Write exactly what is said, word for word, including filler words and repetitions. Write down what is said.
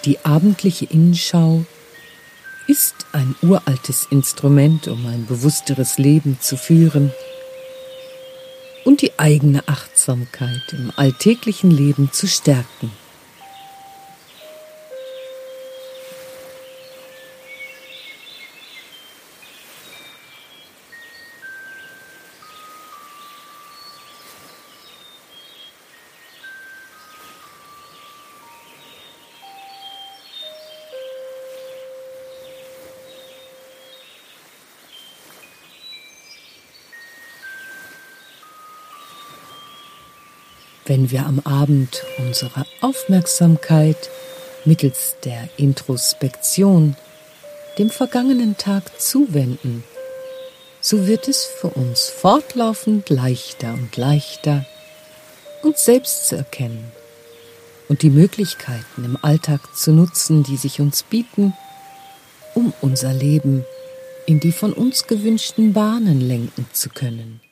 Die abendliche Innenschau ist ein uraltes Instrument, um ein bewussteres Leben zu führen und die eigene Achtsamkeit im alltäglichen Leben zu stärken. Wenn wir am Abend unsere Aufmerksamkeit mittels der Introspektion dem vergangenen Tag zuwenden, so wird es für uns fortlaufend leichter und leichter, uns selbst zu erkennen und die Möglichkeiten im Alltag zu nutzen, die sich uns bieten, um unser Leben in die von uns gewünschten Bahnen lenken zu können.